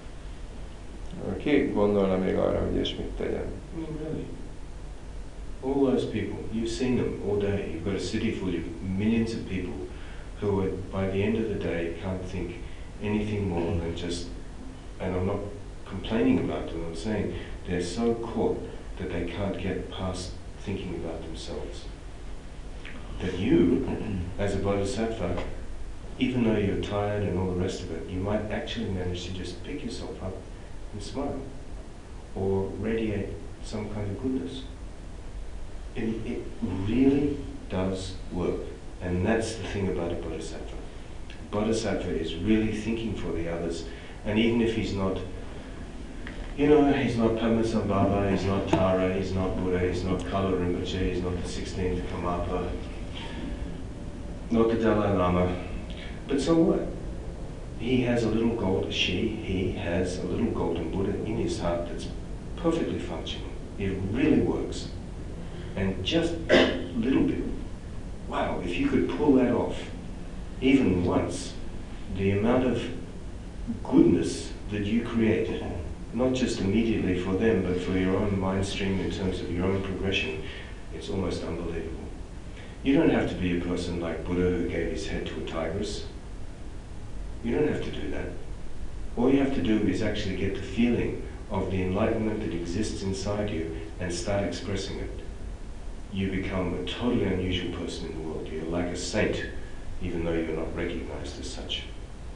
Ki gondolna még arra, hogy ilyesmit tegyen? I mean, really. All those people, you've seen them all day. You've got a city full of millions of people who, by the end of the day, can't think anything more than just, and I'm not complaining about them, I'm saying they're so caught that they can't get past thinking about themselves. That you, as a bodhisattva, even though you're tired and all the rest of it, you might actually manage to just pick yourself up and smile, or radiate some kind of goodness. It really does work, and that's the thing about a bodhisattva. Bodhisattva is really thinking for the others, and even if he's not You know, he's not Padmasambhava, he's not Tara, he's not Buddha, he's not Kala Rinpoche, he's not the 16th Karmapa, not the Dalai Lama. But so what? He has a little he has a little golden Buddha in his heart that's perfectly functional. It really works. And just a little bit, wow, if you could pull that off, even once, the amount of goodness that you create, not just immediately for them, but for your own mind stream in terms of your own progression, it's almost unbelievable. You don't have to be a person like Buddha who gave his head to a tigress. You don't have to do that. All you have to do is actually get the feeling of the enlightenment that exists inside you and start expressing it. You become a totally unusual person in the world. You're like a saint, even though you're not recognized as such.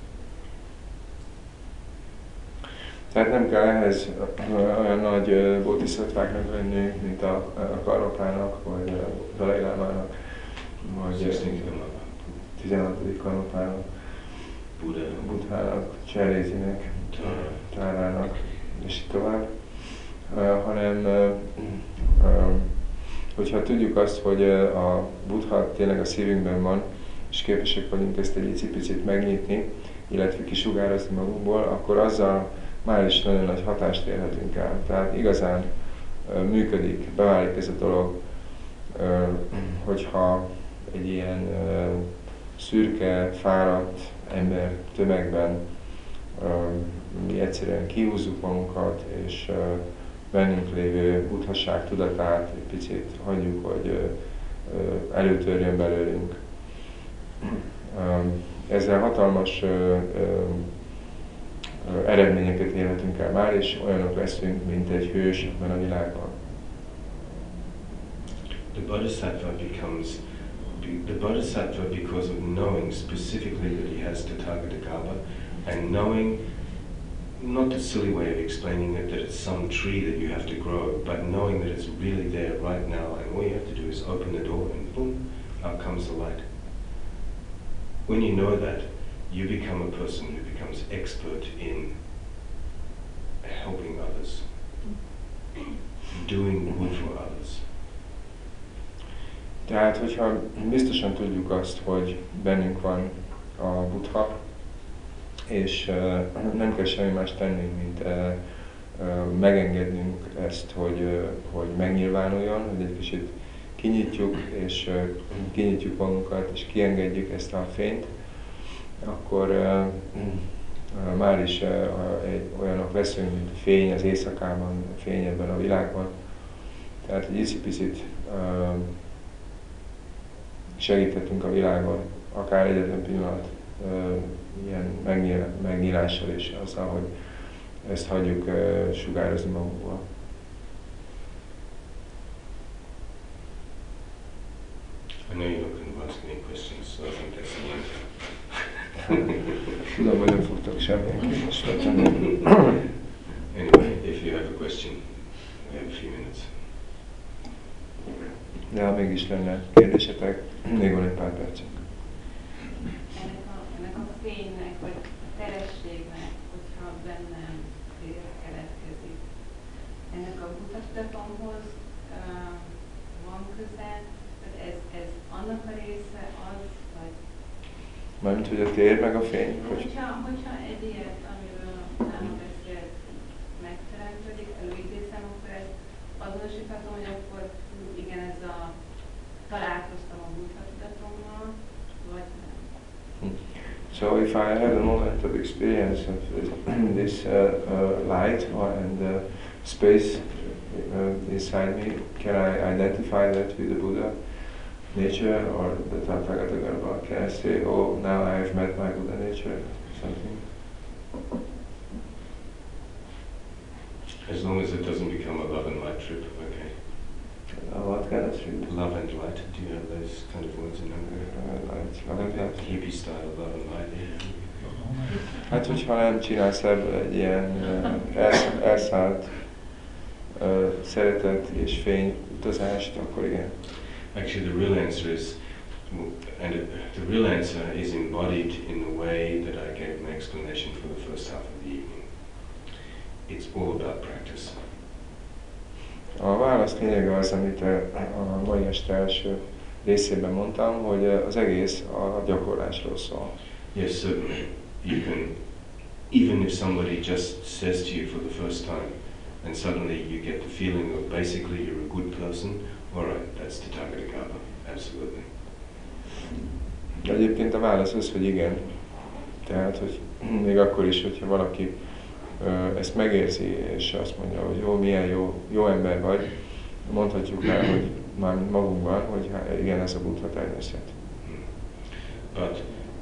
Tehát nem kell ehhez olyan nagy bodhisattváknak lenni, mint a Karmapának, vagy a Dalai Lámának, vagy 16. Karmapának, Buddhának, Cserézinek, Tárának, és így tovább. Hanem, hogyha tudjuk azt, hogy a Buddha tényleg a szívünkben van, és képesek vagyunk ezt egy icipicit megnyitni, illetve kisugározni magunkból, akkor azzal már is nagyon nagy hatást érhetünk el. Tehát igazán működik, beválik ez a dolog, hogyha egy ilyen szürke, fáradt ember tömegben mi egyszerűen kihúzzuk magunkat, és bennünk lévő buddhaság tudatát egy picit hagyjuk, hogy előtörjön belőlünk. Ezzel hatalmas eredményeket élhetünk el már, és olyanok leszünk, mint egy hős ebben a világban. The Bodhisattva because of knowing specifically that he has Tathagata and knowing, not the silly way of explaining it that it's some tree that you have to grow, but knowing that it's really there right now, and all you have to do is open the door and boom, out comes the light. When you know that, you become a person who becomes expert in helping others, doing good for others. Tehát, hogyha biztosan tudjuk azt, hogy bennünk van a Buddha, és nem kell semmi más tennünk, mint megengednünk ezt, hogy megnyilvánuljon, hogy egy kicsit kinyitjuk, és kinyitjuk magunkat, és kiengedjük ezt a fényt, akkor már is olyanok leszünk, mint a fény az éjszakában, a fény ebben a világban. Tehát egy icipicit segíthetünk a világon, akár egyetlen pillanat ilyen megnyílással és azzal, hogy ezt hagyjuk sugározni magunkból. I know you're not going to ask any questions, so I think that's the answer. Tudom, hogy nem fogtok semmilyen kérdést tenni. Anyway, if you have a question, we have a few minutes. De ha mégis lenne kérdésetek, még van egy pár percünk. Ennek a fénynek, vagy a terességnek, hogyha bennem tér keletkezik, ennek a Buddha-tudatomhoz van köze, tehát ez annak a része az, vagy... Mármint, hogy a tér meg a fény? Hogyha egy ilyet, amiről nálam beszélt, megteremtődik, előidézem, akkor ezt azonosíthatom, hogy akkor igen, ez a találkoztam a Buddha-tudatommal, vagy nem. So if I have a moment of experience of this light and space inside me, can I identify that with the Buddha nature or the Tathagata Garbha? Can I say, oh, now I have met my Buddha nature, something? As long as it doesn't become a love and light trip, okay. What kind of trip? Love and light, do you have those kind of words in Love and light. Hippie style, love and light, yeah. Hát, hogyha nem csinálsz ebből egy ilyen elszállt szeretet és fény utazást, akkor igen. Actually, the real answer is, the real answer is embodied in the way that I gave my explanation for the first half of the evening. it's all about practice. A válasz lényege az, amit a mai este első részében mondtam, hogy az egész a gyakorlásról szól. Yes, certainly. You can, even if somebody just says to you for the first time, and suddenly you get the feeling of basically you're a good person, all right, that's Tathagatagarbha, absolutely. Egyébként a válasz az, hogy igen. Tehát, hogy még akkor is, hogyha valaki ezt megérzi, és azt mondja, hogy jó, milyen jó ember vagy, mondhatjuk rá, hogy már magunkban, hogy igen, ez a buddha természet. But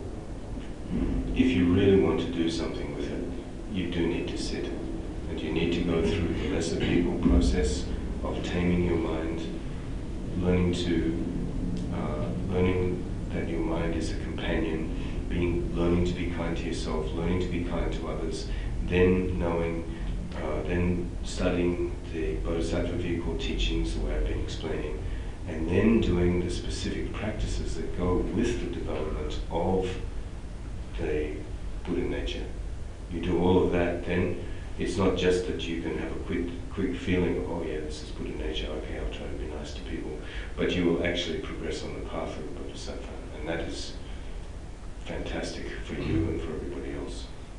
if you really want to do something with it, you do need to sit, and you need to go through the lesser people process of taming your mind, learning that your mind is a companion, learning to be kind to yourself, learning to be kind to others, then then studying the Bodhisattva vehicle teachings, the way I've been explaining, and then doing the specific practices that go with the development of the Buddha nature. You do all of that, then it's not just that you can have a quick feeling of, oh yeah, this is Buddha nature, okay, I'll try to be nice to people, but you will actually progress on the path of the Bodhisattva, and that is fantastic for you and for everybody else.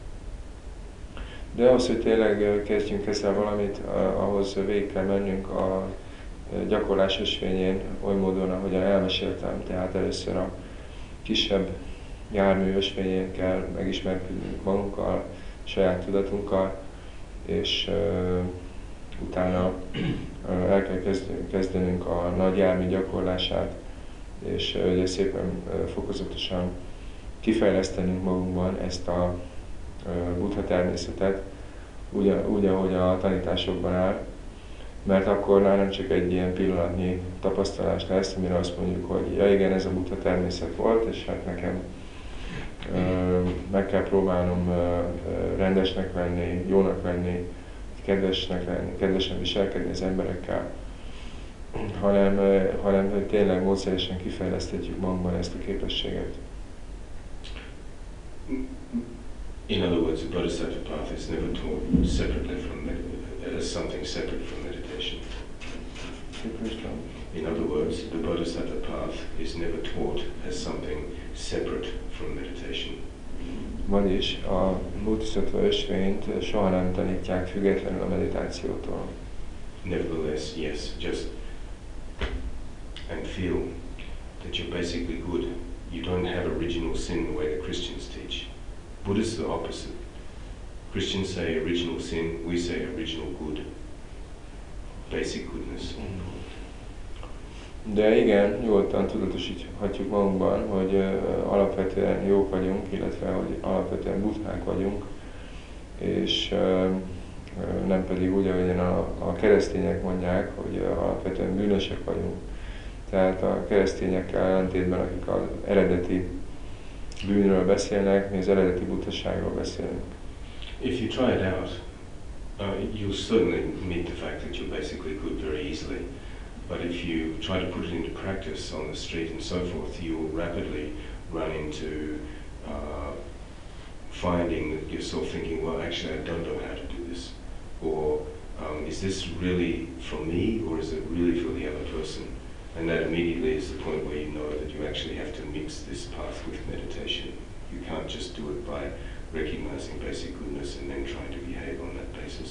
De az, hogy tényleg kezdjünk ezzel valamit, ahhoz végig kell mennünk a gyakorlás ösvényén, oly módon, ahogyan elmeséltem, tehát először a kisebb jármű ösvényén kell megismerkednünk magunkkal, saját tudatunkkal, és utána el kell kezdenünk a nagy jármű gyakorlását, és ugye szépen fokozatosan kifejlesztenünk magunkban ezt a buddha természetet, úgy, ahogy a tanításokban áll, mert akkor már nem csak egy ilyen pillanatnyi tapasztalás lesz, amire azt mondjuk, hogy ja igen, ez a buddha természet volt, és hát nekem meg kell próbálnom rendesnek lenni, jónak lenni, kedvesen viselkedni az emberekkel, hanem hogy tényleg módszeresen kifejleszthetjük magunkban ezt a képességet. In other words, the Bodhisattva path is never taught separately as something separate from meditation. In other words, the Bodhisattva path is never taught as something separate from meditation. Vagyis a Bodhisattva ösvényt soha nem tanítják függetlenül a meditációtól. Nevertheless, yes, just and feel that you're basically good. You don't have original sin the way the Christians teach. Buddhists are the opposite. Christians say original sin, we say original good. Basic goodness. De igen, nyugodtan tudatosíthatjuk magunkban, hogy alapvetően jók vagyunk, illetve hogy alapvetően buddhák vagyunk, és nem pedig úgy, ahogyan a keresztények mondják, hogy alapvetően bűnösek vagyunk. Tehát a keresztényekkel ellentétben, akik az eredeti bűnről beszélnek, mi az eredeti buddhaságról beszélünk. If you try it out, you'll certainly meet the fact that you're basically good very easily. But if you try to put it into practice on the street and so forth, you'll rapidly run into finding yourself thinking, well, actually, I don't know how to do this. Or is this really for me, or is it really for the other person? And that immediately is the point where you know that you actually have to mix this path with meditation. You can't just do it by recognizing basic goodness and then trying to behave on that basis.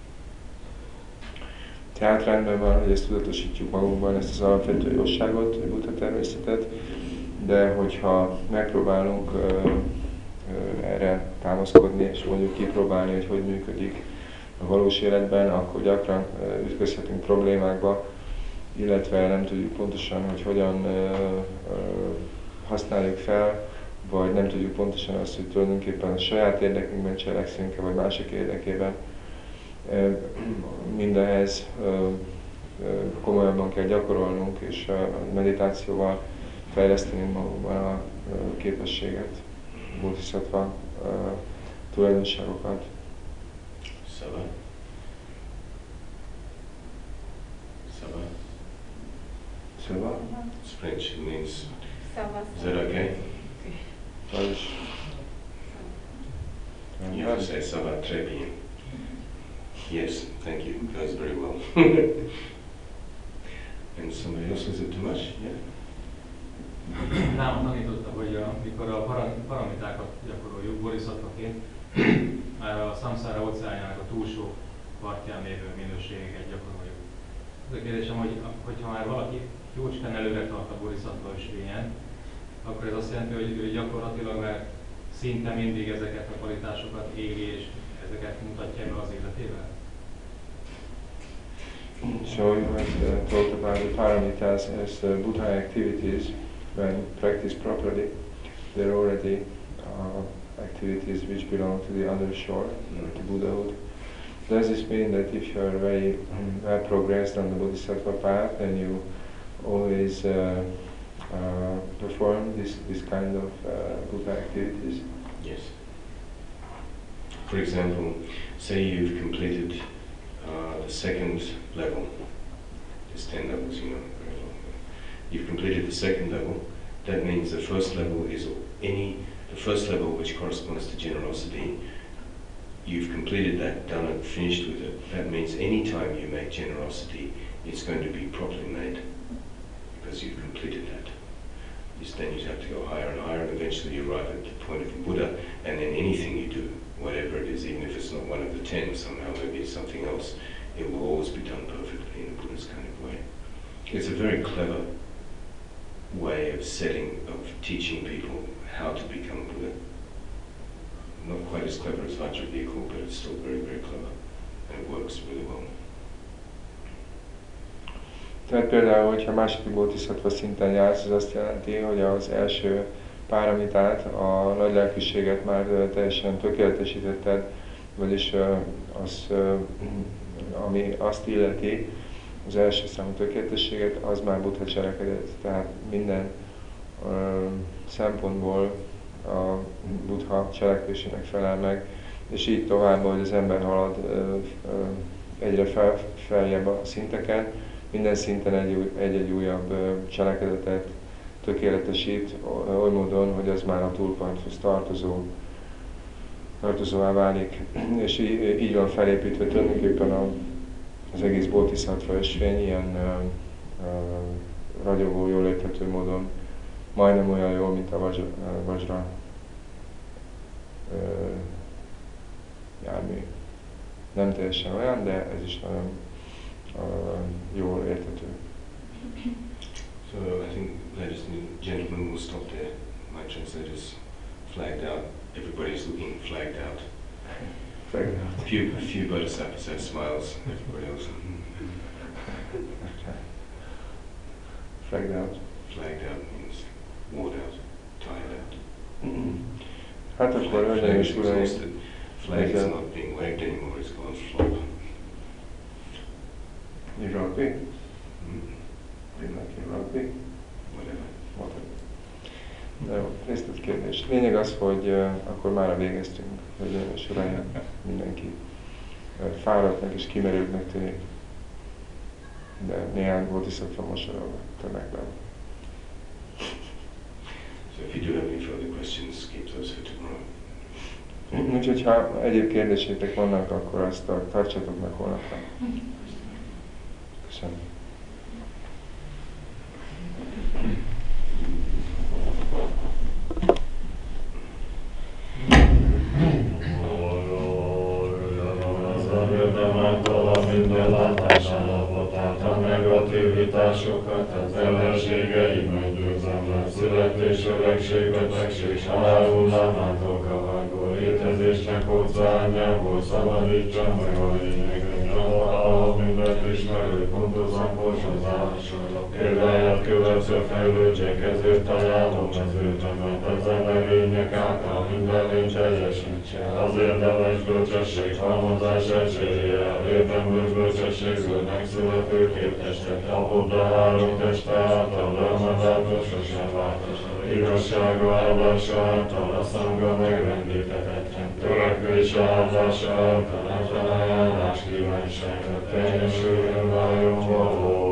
Tehát rendben van, hogy ezt tudatosítjuk magunkban, ezt az alapvető jóságot, a buddha természetet, de hogyha megpróbálunk erre támaszkodni, és mondjuk kipróbálni, hogy működik a valós életben, akkor gyakran ütközhetünk problémákba, illetve nem tudjuk pontosan, hogy hogyan használjuk fel, vagy nem tudjuk pontosan azt, hogy tulajdonképpen a saját érdekünkben cselekszünk-e, vagy mások érdekében. Mindehhez komolyabban kell gyakorolnunk, és a meditációval fejlesztenünk magunkban a képességet, a bodhisattva tulajdonságokat. Sava. Sava. Sava? It's French, it means, Sava. is that okay? Vagyis. You have to say Sava très bien. Yes, thank you. Goes very well. And somebody else, was it too much? Yeah. Nálam tanította, hogy amikor a paramitákat gyakoroljuk bodhisattvaként, már a szamszára óceánjának a túlsó partján lévő minőségeket gyakoroljuk. Az a kérdésem, hogyha már valaki jócskán előre tart a bodhisattva ösvényen, akkor ez azt jelenti, hogy ő gyakorlatilag már szinte mindig ezeket a kvalitásokat éli, és ezeket mutatja be az életével? So you have talked about the paramitas as Buddha activities. When practiced properly, they're already activities which belong to the other shore, to Buddhahood. Does this mean that if you're very well progressed on the Bodhisattva path, then you always perform this kind of Buddha activities? Yes. For example, say you've completed the second level. There's 10 levels, you know. You've completed the second level. That means the first level is the first level which corresponds to generosity. You've completed that, done it, finished with it. That means any time you make generosity, it's going to be properly made because you've completed that. Then you have to go higher and higher, and eventually you arrive at the point of the Buddha. And then anything you do, whatever it is, even if it's not one of the 10, somehow maybe it's something else, it will always be done perfectly in a Buddhist kind of way. It's a very clever way of teaching people how to become Buddha. Not quite as clever as Vajradhikul, but it's still very, very clever, and it works really well. Tehát például, hogyha második bodhisattva szinten jársz, az azt jelenti, hogy az első páramitát, a nagy lelkűséget már teljesen tökéletesítetted, vagyis ami azt illeti, az első számú tökéletességet, az már Buddha cselekedet. Tehát minden szempontból a Buddha cselekvésének felel meg, és így tovább, hogy az ember halad egyre feljebb a szinteken, minden szinten egy-egy újabb cselekedetet tökéletesít, oly módon, hogy az már a túlponthoz tartozóvá válik. És így van felépítve tulajdonképpen az egész bodhisattva ösvény, ilyen ragyogó, jól érthető módon, majdnem olyan jól, mint a Vajra jármű. Nem teljesen olyan, de ez is nagyon jól érthető. So I think, ladies and gentlemen, we'll stop there. My translator's flagged out. Everybody's looking flagged out. Flagged out. A few bodhisattvas have smiles. Everybody else. Flagged out. Flagged out means worn out, tired out. Hát akkor, hölgyeim és uraim, flag is not being wagged anymore, it's gone flop. You rugby? Mindenki rugby? Whatever. De jó, részletkérdés. Lényeg az, hogy akkor már végeztünk, hölgyeim és uraim, mindenki fáradtnak és kimerültnek tűnik. De néhány bodhisattva mosolyog a tömegben. So if you do have any further questions, keep those for tomorrow. Úgyhogy ha egyéb kérdésétek vannak, akkor azt tartsatok meg holnapra. Köszönöm. Minden látás állapotát, a negativitásokat, az ellenségeim meggyőzem, születés, öregség, betegség, halál hullámától kavargó létezésnek óceánjából szabadítsam meg a lényegre, ahol mindent ismerő, pontozan borsozásra. Példáját követve fejlődjek, ezért ajánlom az őtemet, az emberények által minden lény teljesítse. Az érdemes bölcsesség, halmozás esélyével, érdemlős bölcsességből megszülető képtestet, a Buddha három teste által, dharmadától sosem változó. Igazsága áldása által, a szanga megrendíthetetlen. Törekvése áldása által, nem felajánlás kívánságra, teljesüljön váljon való.